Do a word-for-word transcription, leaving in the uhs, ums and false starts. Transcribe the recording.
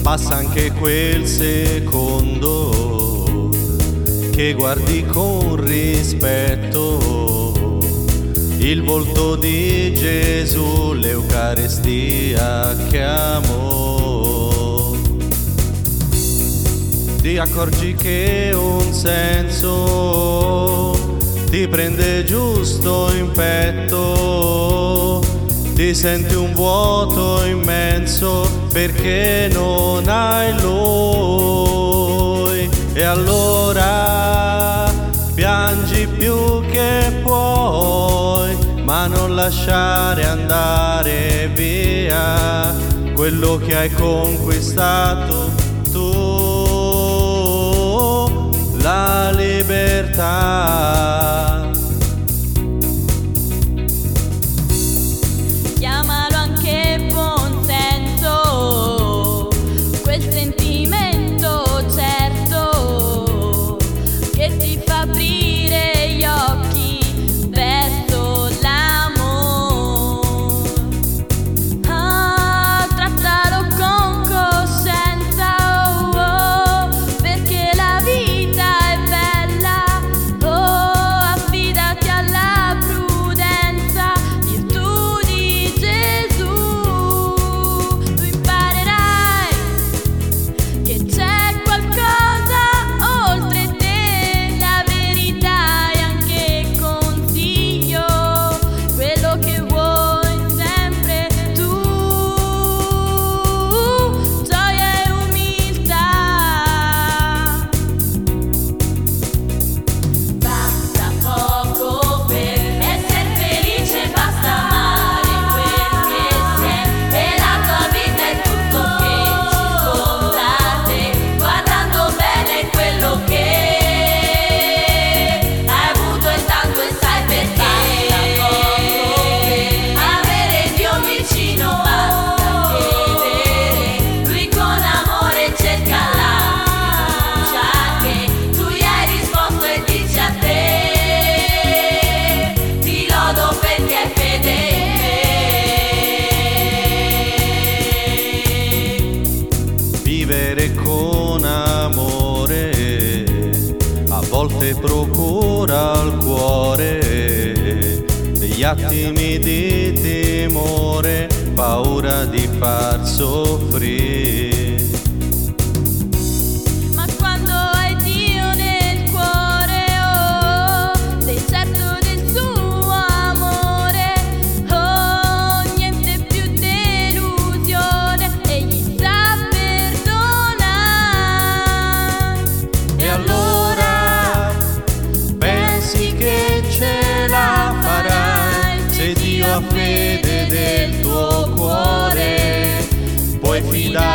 passa anche quel secondo che guardi con rispetto il volto di Gesù, l'Eucaristia che amo. Ti accorgi che un senso ti prende giusto in petto, ti senti un vuoto immenso perché non hai Lui, e allora piangi più che puoi, ma non lasciare andare via quello che hai conquistato tu, la libertà. Chiamalo anche buon senso, quel sentimento certo che ti fa aprire gli occhi verso l'amore. Ah, trattalo con coscienza, oh, oh, perché la vita è bella. Oh, affidati alla prudenza, virtù di Gesù. Tu imparerai che c'è qualcosa oltre te, la verità è anche consiglio, quello che vuoi sempre tu, gioia e umiltà. Basta poco per essere felice, basta amare quel che sei, e la tua vita è tutto che conta a te, guardando bene quello che hai avuto e tanto e sai perché. Avere Dio vicino, basta chiedere, Lui con amore cerca la fiducia che tu gli hai risposto e dice a te: ti lodo perché è fedele. Vivere con amore a volte procura al cuore degli attimi di timore, paura di far soffrire. Ma quando hai Dio nel cuore, oh, sei certo del suo amore, oh, niente più delusione, egli sa perdonare. E allora pensi che ce la farai se Dio ha fede del tuo cuore, puoi fidare